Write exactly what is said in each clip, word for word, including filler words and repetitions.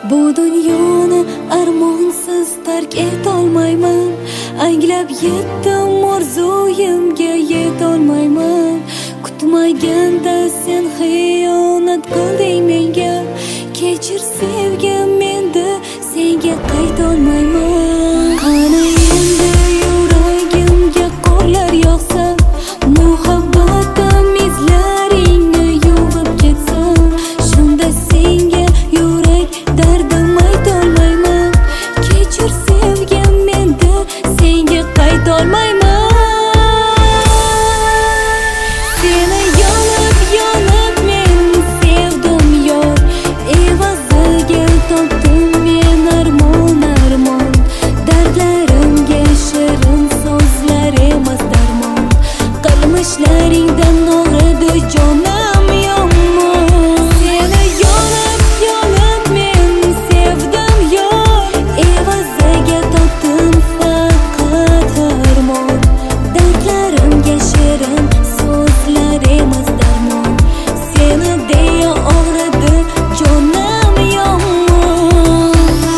Bu dunyoni armonsiz tark etolmayman. Anglab yetdim orzuyimga yetolmayman. Kutmaganda sen xiyonat qilding menga. Kechir sevgim, menda senga qaytolmayman. Qani endi yuragimga qorlar yog'sa, muhabbatim izlaringni yuvib ketsam, shunda senga yurak dardim aytolmayman. Kechir sevgim, menda senga qaytolmayman. Seni yonib yonib men sevdim yor, evaziga topdim men armon armon. Dardlarimga shirin so'zlar emas darmon, qilmishlaringdan og'ridi jonim yomon. Seni yonib yonib men sevdim yor, evaziga topdim faqat armon. Dardlarimga shirin so'zlar emas darmon, seni deya og'ridi jonim yomon.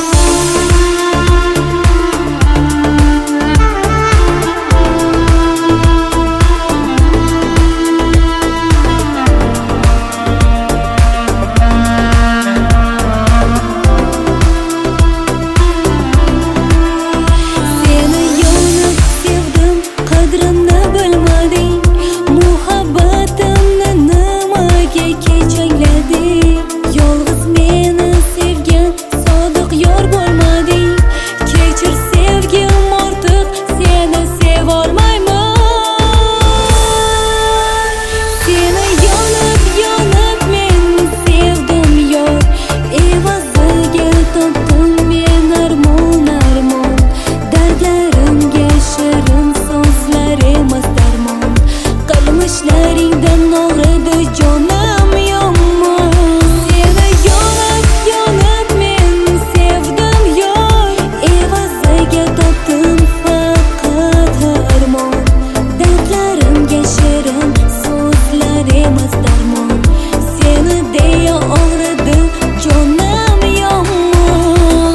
Seni yonib sevdim, qadrimni bilmading. Muhabbatimni nimaga kechanglading? Yolg'iz meni sevgan sodiq yor bo'lmading. Kechir sevgim, ortiq seni sevolmayman. Seni yonib yonib men sevdim yor, evaziga topdim men armon armon. Dardlarimga shirin so'zlar emas darmon, qilmishlaringdan og'ridi jonim yomon. Seni yonib yonib men sevdim yor, evaziga topdim faqat armon. Dardlarimga shirin so'zlar emas darmon, seni deya og'ridi jonim yomon.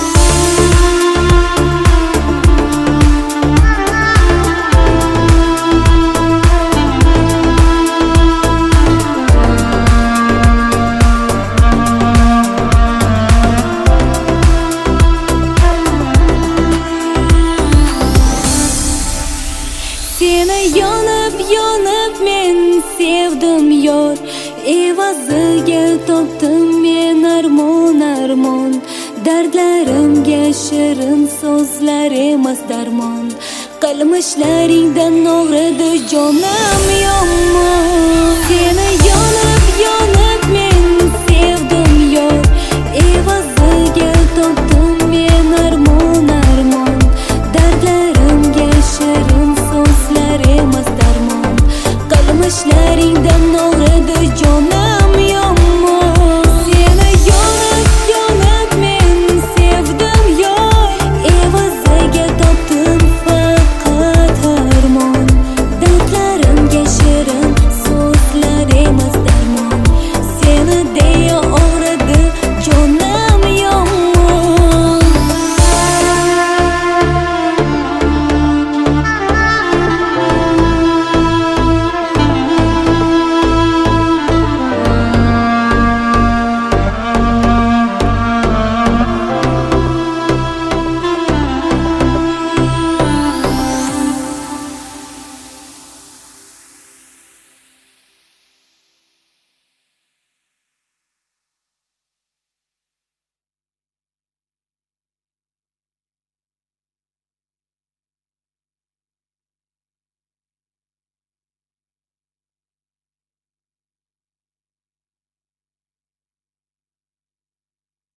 Seni yonib yonib men sevdim yor, evaziga topdim men armon armon. Dardlarimga shirin so'zlar emas darmon, qilmishlaringdan og'ridi jonim yomon.